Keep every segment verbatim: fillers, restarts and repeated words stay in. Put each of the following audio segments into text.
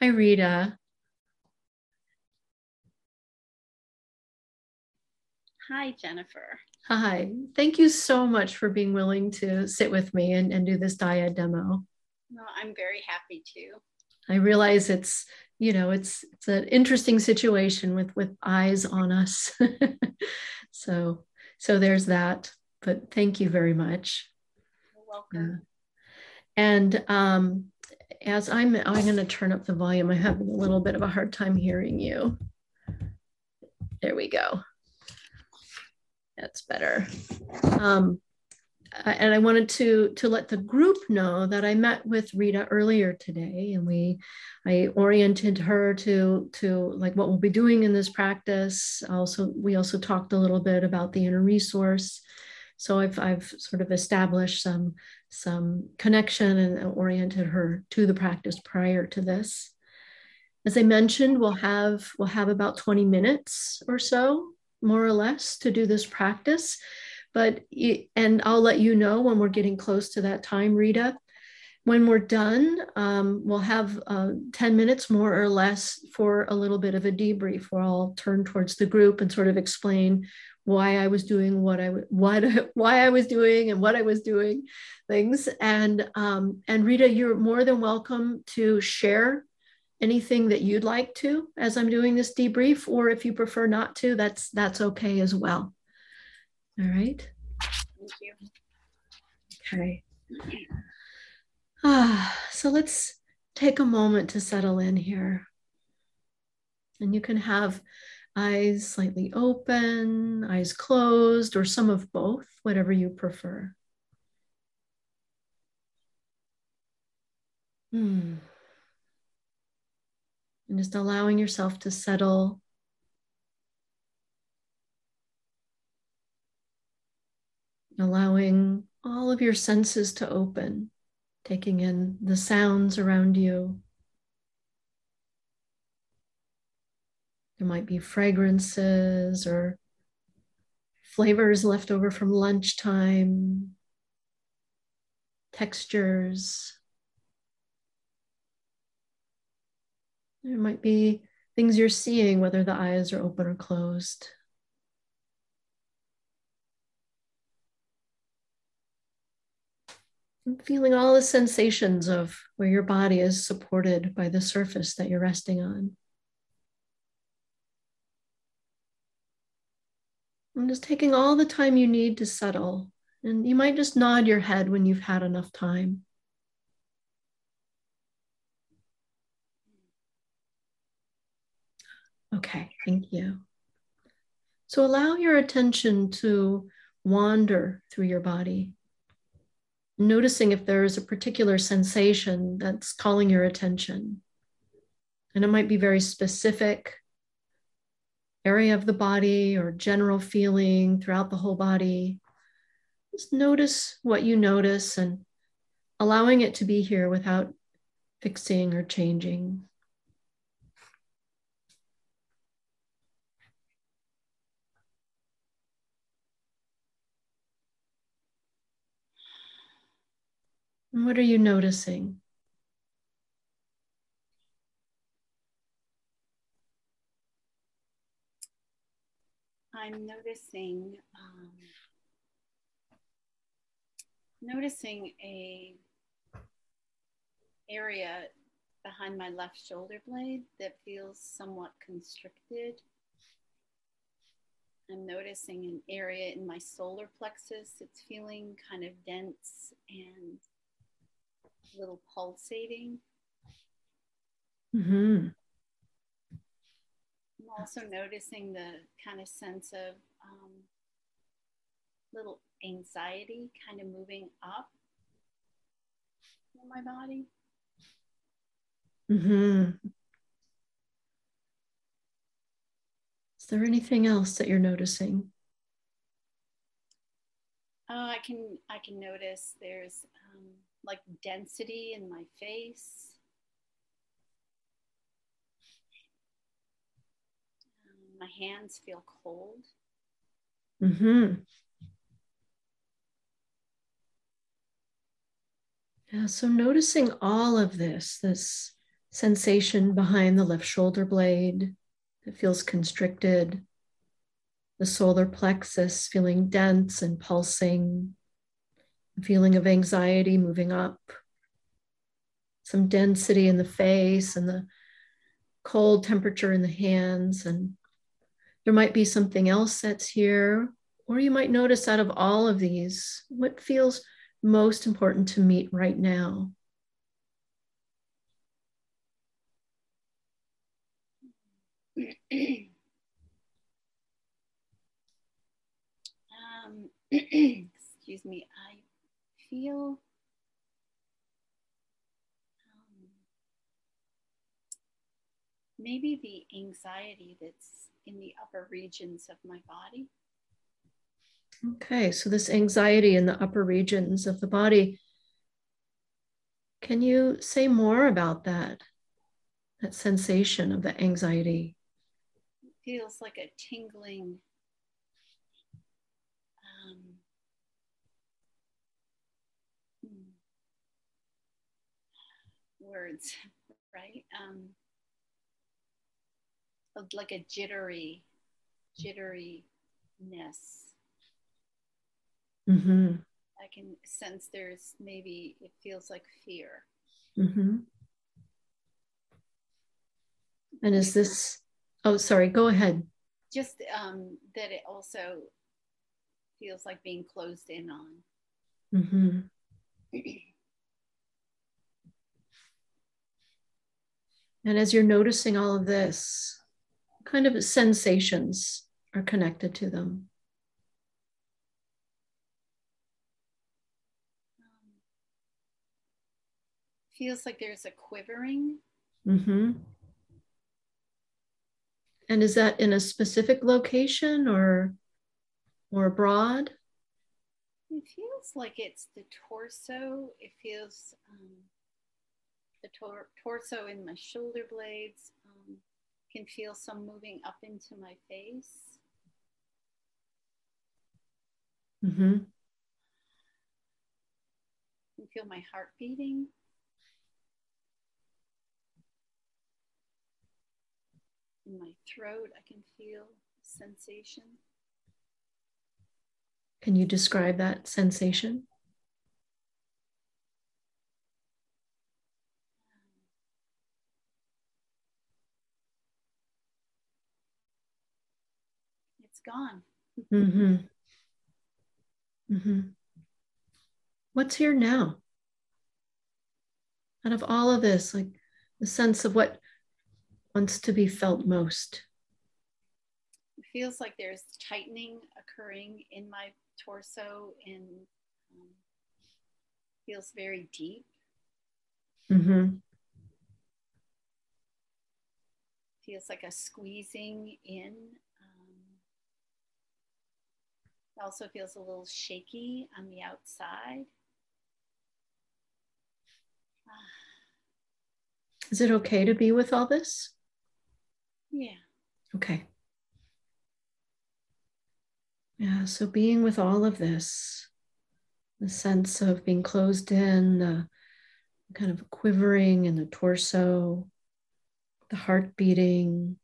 Hi, Rita. Hi, Jennifer. Hi. Thank you so much for being willing to sit with me and, and do this dyad demo. Well, I'm very happy to. I realize it's, you know, it's it's an interesting situation with with eyes on us. so so there's that. But thank you very much. You're welcome. Yeah. And um, as I'm I'm going to turn up the volume. I'm having a little bit of a hard time hearing you. There we go. That's better. Um, and I wanted to to let the group know that I met with Rita earlier today, and we I oriented her to to like what we'll be doing in this practice. Also, we also talked a little bit about the inner resource. So I've I've sort of established some some connection and oriented her to the practice prior to this. As I mentioned, we'll have we'll have about twenty minutes or so, more or less, to do this practice. But and I'll let you know when we're getting close to that time, Rita. When we're done, um, we'll have uh, ten minutes more or less for a little bit of a debrief where I'll turn towards the group and sort of explain why I was doing what I what why I was doing and what I was doing things. And um, and Rita, you're more than welcome to share anything that you'd like to as I'm doing this debrief, or if you prefer not to, that's that's okay as well. All right. Thank you. Okay. Ah, so let's take a moment to settle in here. And you can have eyes slightly open, eyes closed, or some of both, whatever you prefer. Hmm. And just allowing yourself to settle, allowing all of your senses to open, taking in the sounds around you. There might be fragrances or flavors left over from lunchtime, textures. There might be things you're seeing, whether the eyes are open or closed. And feeling all the sensations of where your body is supported by the surface that you're resting on. And just taking all the time you need to settle. And you might just nod your head when you've had enough time. Okay, thank you. So allow your attention to wander through your body, noticing if there is a particular sensation that's calling your attention. And it might be very specific area of the body or general feeling throughout the whole body. Just notice what you notice and allowing it to be here without fixing or changing. And what are you noticing? I'm noticing um, noticing a area behind my left shoulder blade that feels somewhat constricted. I'm noticing an area in my solar plexus that's feeling kind of dense and a little pulsating. Mm-hmm. I'm also noticing the kind of sense of um, little anxiety kind of moving up in my body. Mm-hmm. Is there anything else that you're noticing? Uh, I can I can notice there's um, like density in my face. Um, my hands feel cold. Mm-hmm. Yeah, so noticing all of this, this sensation behind the left shoulder blade that feels constricted, the solar plexus feeling dense and pulsing, a feeling of anxiety moving up, some density in the face and the cold temperature in the hands. And there might be something else that's here, or you might notice out of all of these, what feels most important to meet right now. um, excuse me, I feel um, maybe the anxiety that's in the upper regions of my body. Okay, so this anxiety in the upper regions of the body, can you say more about that? That sensation of the anxiety? It feels like a tingling um, words, right? Um, like a jittery, jitteriness. Mm-hmm. I can sense there's maybe, it feels like fear. Mm-hmm. And is this, oh, sorry, go ahead. Just um, that it also feels like being closed in on. Mm-hmm. And as you're noticing all of this, what kind of sensations are connected to them? Um, feels like there's a quivering. Mm-hmm. And is that in a specific location or or abroad? It feels like it's the torso. It feels um, the tor- torso in my shoulder blades. Um, can feel some moving up into my face. Mm-hmm. Can feel my heart beating. In my throat, I can feel sensation. Can you describe that sensation? It's gone. Mm-hmm. Mm-hmm. What's here now? Out of all of this, like the sense of what wants to be felt most. It feels like there's tightening occurring in my torso and um, feels very deep. Mm-hmm. Feels like a squeezing in. Um, it also feels a little shaky on the outside. Is it okay to be with all this? Yeah. Okay. Yeah, so being with all of this, the sense of being closed in, the kind of quivering in the torso, the heart beating,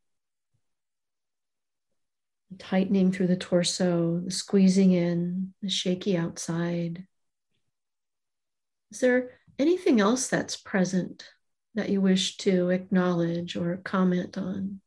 the tightening through the torso, the squeezing in, the shaky outside. Is there anything else that's present that you wish to acknowledge or comment on?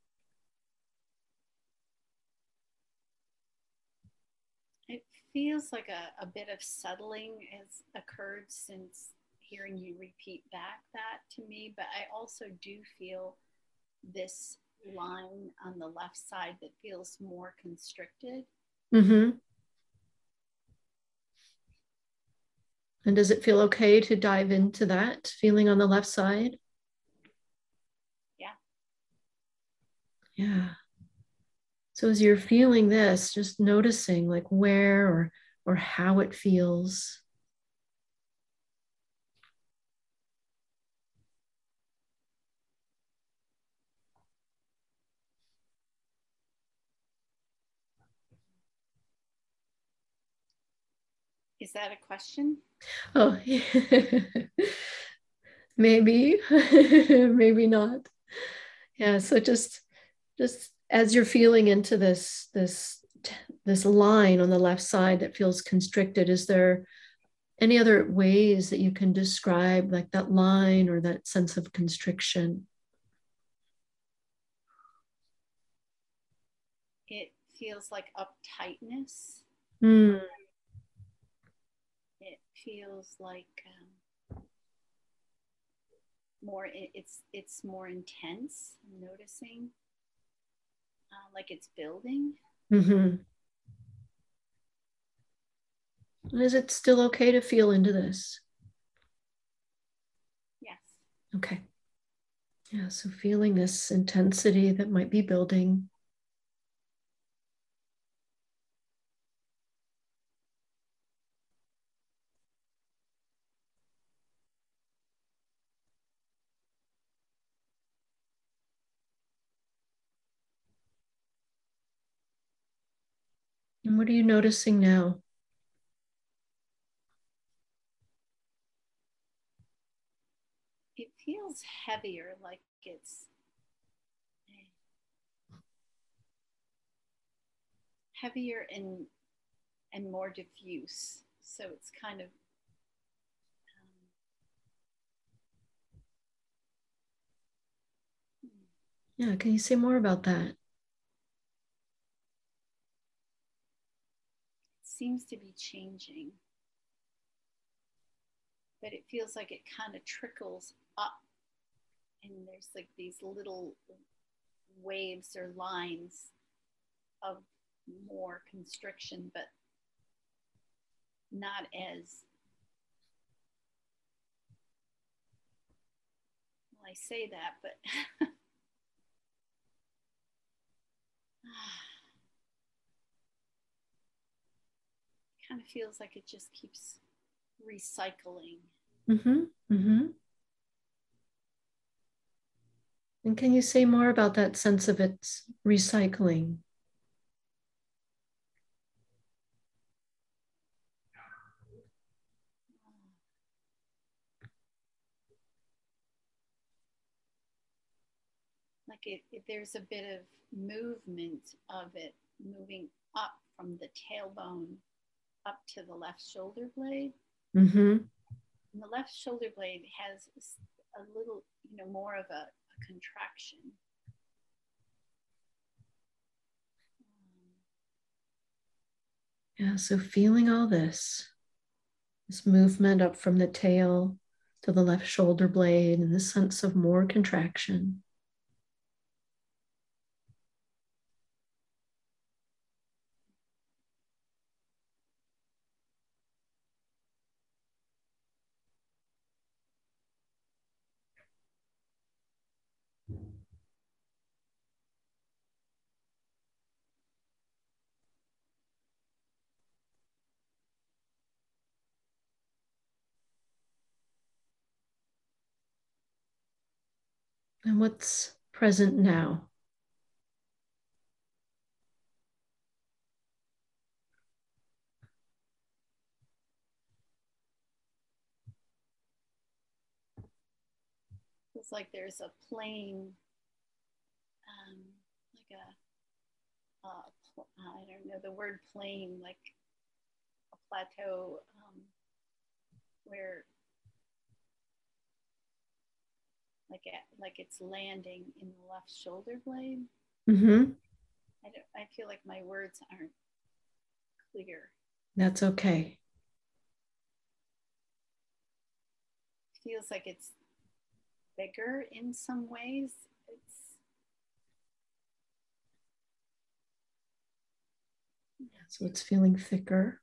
It feels like a, a bit of settling has occurred since hearing you repeat back that to me, but I also do feel this line on the left side that feels more constricted. Mm-hmm. And does it feel okay to dive into that feeling on the left side? Yeah. Yeah. So as you're feeling this, just noticing like where or or how it feels. Is that a question? Oh, Maybe, maybe not. Yeah, so just just as you're feeling into this this this line on the left side that feels constricted, is there any other ways that you can describe like that line or that sense of constriction? It feels like uptightness. Mm, It feels like um, more. It's it's more intense. I'm noticing, uh, like it's building. mm-hmm. Is it still okay to feel into this? Yes. Okay. Yeah, so feeling this intensity that might be building. And what are you noticing now? It feels heavier, like it's heavier and and more diffuse. So it's kind of um, Yeah, can you say more about that? seems to be changing, but it feels like it kind of trickles up, and there's like these little waves or lines of more constriction, but not as, well, I say that, but kind of feels like it just keeps recycling. Mm-hmm. Mm-hmm. And can you say more about that sense of its recycling? Like it, it, there's a bit of movement of it moving up from the tailbone up to the left shoulder blade. Mm-hmm. And the left shoulder blade has a little, you know, more of a, a contraction. Yeah, so feeling all this, this movement up from the tail to the left shoulder blade, and this sense of more contraction. And what's present now? It's like there's a plane, um, like a, uh, I don't know the word plane, like a plateau um, where like a, like it's landing in the left shoulder blade. Mm-hmm. I don't. I feel like my words aren't clear. That's okay. It feels like it's bigger in some ways. It's So it's feeling thicker.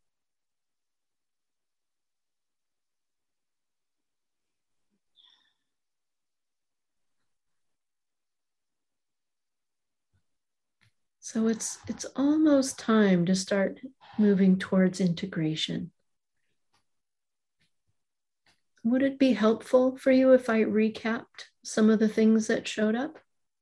So it's it's almost time to start moving towards integration. Would it be helpful for you if I recapped some of the things that showed up?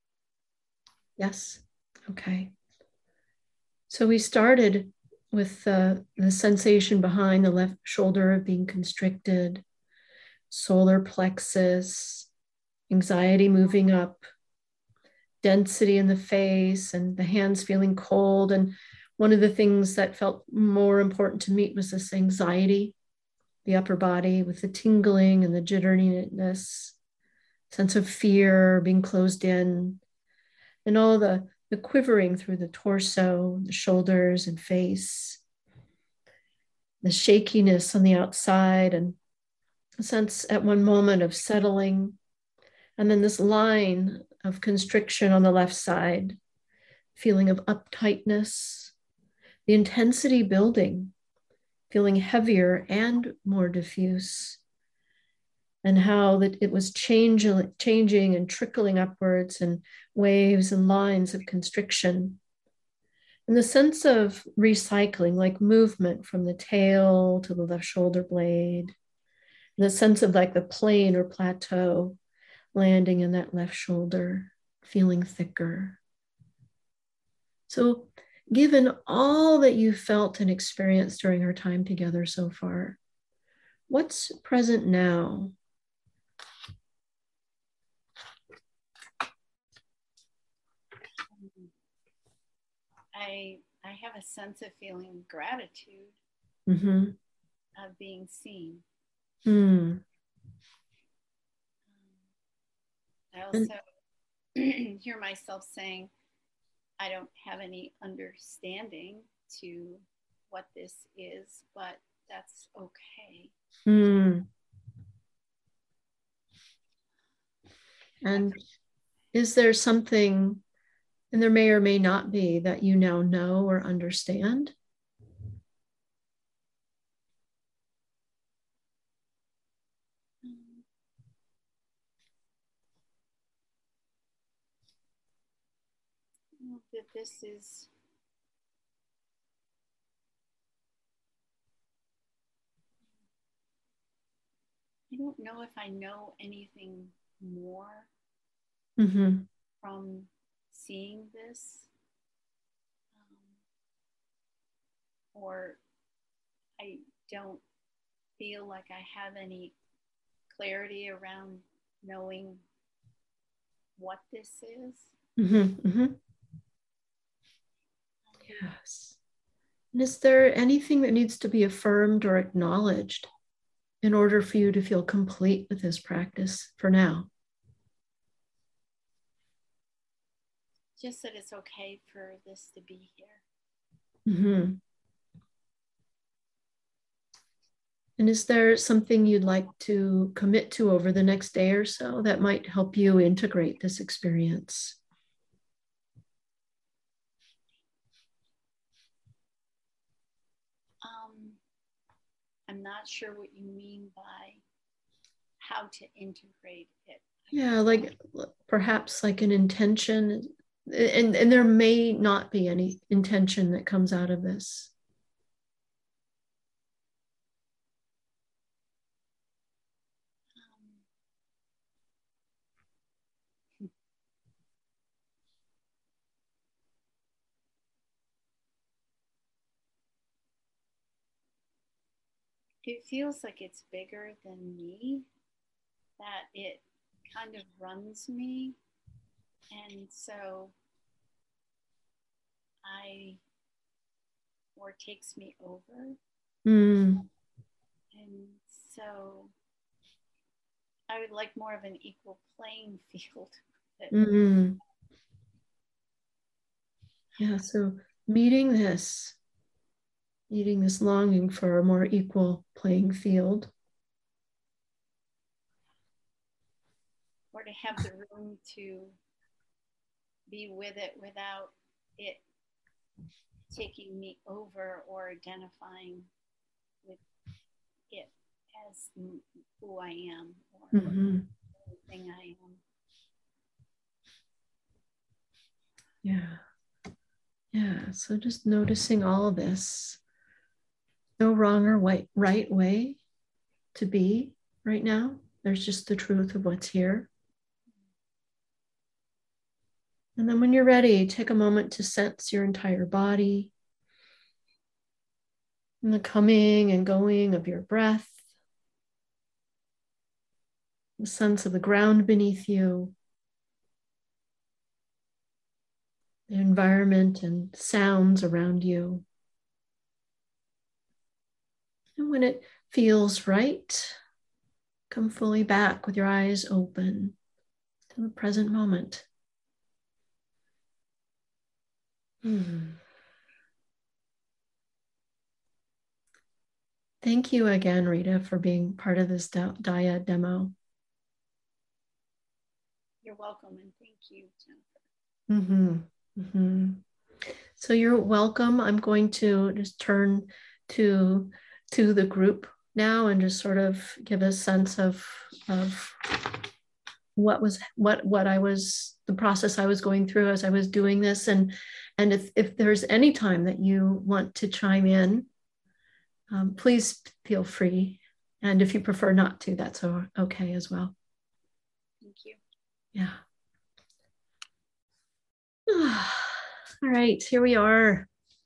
Yes. Okay. So we started with uh, the sensation behind the left shoulder of being constricted. solar plexus, anxiety moving up, density in the face, and the hands feeling cold. And one of the things that felt more important to me was this anxiety, the upper body with the tingling and the jitteriness, sense of fear, being closed in, and all the, the quivering through the torso, the shoulders and face, the shakiness on the outside, and a sense at one moment of settling, and then this line of constriction on the left side, feeling of uptightness, the intensity building, feeling heavier and more diffuse, and how that it was change, changing and trickling upwards and waves and lines of constriction. And the sense of recycling, like movement from the tail to the left shoulder blade, and the sense of like the plane or plateau landing in that left shoulder, feeling thicker. So, given all that you felt and experienced during our time together so far, what's present now? I I have a sense of feeling gratitude, Mm-hmm. of being seen. Mm. I also hear myself saying, I don't have any understanding to what this is, but that's okay. Mm. And is there something, and there may or may not be, that you now know or understand? That this is I don't know if I know anything more Mm-hmm. from seeing this, um, or I don't feel like I have any clarity around knowing what this is. Mm-hmm. Mm-hmm. Yes. And is there anything that needs to be affirmed or acknowledged in order for you to feel complete with this practice for now? Just that it's okay for this to be here. Mm-hmm. And is there something you'd like to commit to over the next day or so that might help you integrate this experience? Um, I'm not sure what you mean by how to integrate it. Yeah, like perhaps like an intention, and, and there may not be any intention that comes out of this. Um, it feels like it's bigger than me, that it kind of runs me. And so I, or takes me over. Mm. And so I would like more of an equal playing field. Mm. Yeah, so meeting this, meeting this longing for a more equal playing field. Or to have the room to be with it without it taking me over or identifying with it as who I am or Mm-hmm. anything I am. Yeah. Yeah. So just noticing all of this. No wrong or right, right way to be right now. There's just the truth of what's here. And then when you're ready, take a moment to sense your entire body and the coming and going of your breath. the sense of the ground beneath you, the environment and sounds around you. And when it feels right, come fully back with your eyes open to the present moment. Hmm. Thank you again, Rita, for being part of this dyad demo. You're welcome, and thank you, Jennifer. Mm-hmm. Mm-hmm. So you're welcome. I'm going to just turn to to the group now and just sort of give a sense of of what was what what I was the process I was going through as I was doing this, and and if if there's any time that you want to chime in, um, please feel free, and if you prefer not to, that's okay as well. Thank you. Yeah. All right, here we are.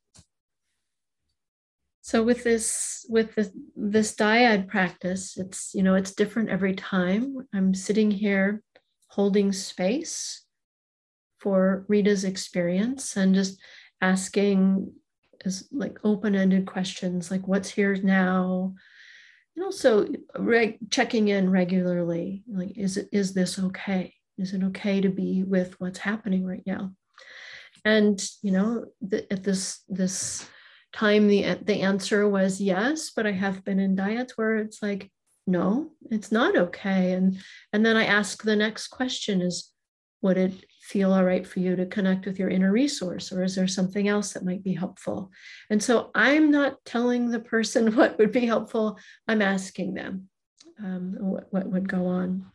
So with this, with this, this dyad practice, it's, you know, it's different every time. I'm sitting here holding space for Rita's experience and just asking is like open-ended questions like what's here now, and also reg- checking in regularly. Like, is it, is this okay? Is it okay to be with what's happening right now? And, you know, the, at this, this time, the, the answer was yes, but I have been in dyads where it's like, no, it's not okay. And, and then I ask the next question is, would it feel all right for you to connect with your inner resource? Or is there something else that might be helpful? And so I'm not telling the person what would be helpful. I'm asking them um, what, what would go on.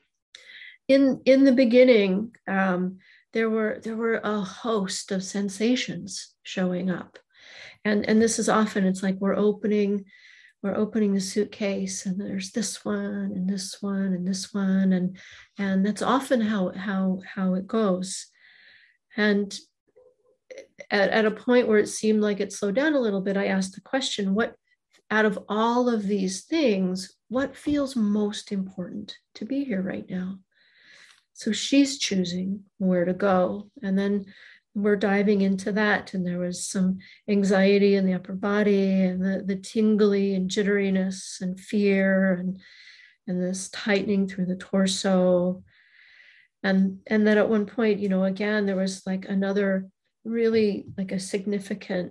In, in the beginning, um, there were there were a host of sensations showing up, and and this is often it's like we're opening we're opening the suitcase and there's this one and this one and this one, and and that's often how how how it goes. And at, at a point where it seemed like it slowed down a little bit, I asked the question, what out of all of these things, what feels most important to be here right now? So she's choosing where to go. And then we're diving into that. And there was some anxiety in the upper body and the, the tingly and jitteriness and fear and, and this tightening through the torso. And, and then at one point, you know, again, there was like another really like a significant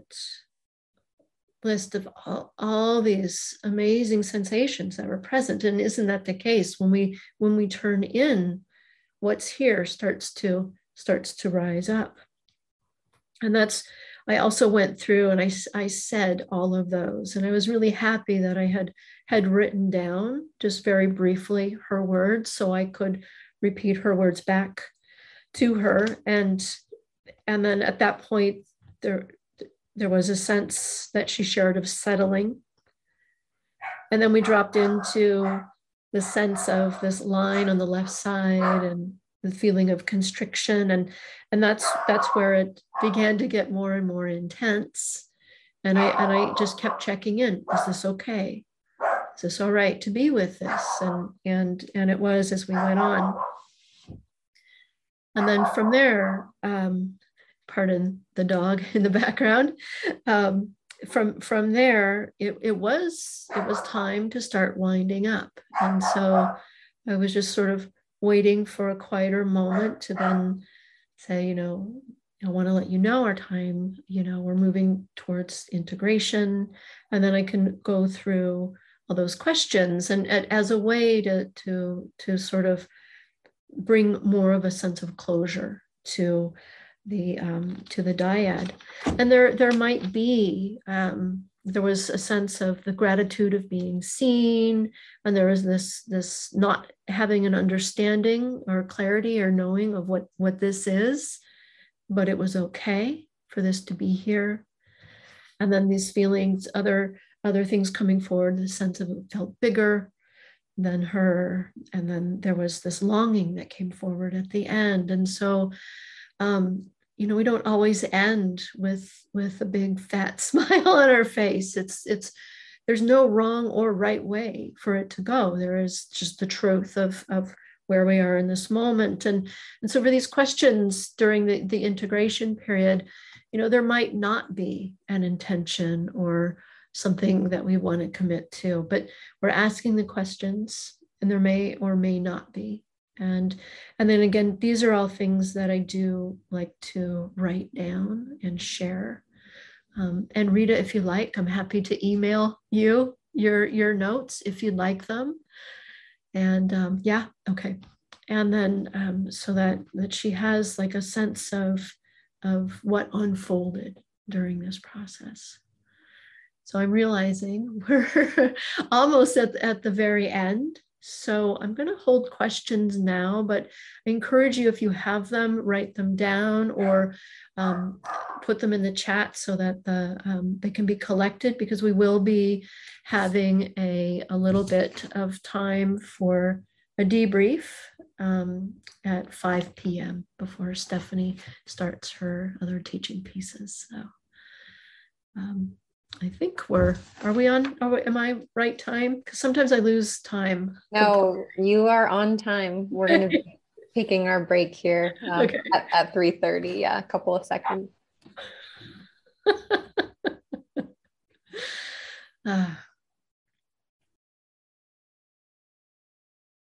list of all, all these amazing sensations that were present. And isn't that the case when we when we turn in? What's here starts to starts to rise up. And that's, I also went through and I, I said all of those. And I was really happy that I had had written down just very briefly her words so I could repeat her words back to her. And, and then at that point, there, there was a sense that she shared of settling. And then we dropped into the sense of this line on the left side and the feeling of constriction. And, and that's, that's where it began to get more and more intense. And I, and I just kept checking in. Is this okay? Is this all right to be with this? And, and, and it was as we went on. And then from there, um, pardon the dog in the background, um, from from there it, it was it was time to start winding up. And so I was just sort of waiting for a quieter moment to then say, you know, I want to let you know our time, you know, we're moving towards integration. And then I can go through all those questions and, and as a way to to to sort of bring more of a sense of closure to the um, to the dyad. And there there might be um, there was a sense of the gratitude of being seen, and there was this this not having an understanding or clarity or knowing of what what this is, but it was okay for this to be here. And then these feelings, other other things coming forward, the sense of it felt bigger than her, and then there was this longing that came forward at the end. And so um, you know, we don't always end with with a big fat smile on our face. It's it's there's no wrong or right way for it to go. There is just the truth of, of where we are in this moment. And, and so for these questions during the, the integration period, you know, there might not be an intention or something that we want to commit to, but we're asking the questions, and there may or may not be. And, and then again, these are all things that I do like to write down and share. Um, and Rita, if you like, I'm happy to email you your, your notes if you'd like them. And um, yeah, okay. And then um, so that, that she has like a sense of, of what unfolded during this process. So I'm realizing we're almost at, at the very end. So I'm going to hold questions now, but I encourage you, if you have them, write them down or um, put them in the chat so that the um, they can be collected, because we will be having a, a little bit of time for a debrief um, at five p m before Stephanie starts her other teaching pieces. So um, I think we're, are we on, are we, am I right time? Because sometimes I lose time. No, you are on time. We're going to be taking our break here um, okay. at, at three thirty. Yeah, a couple of seconds. uh,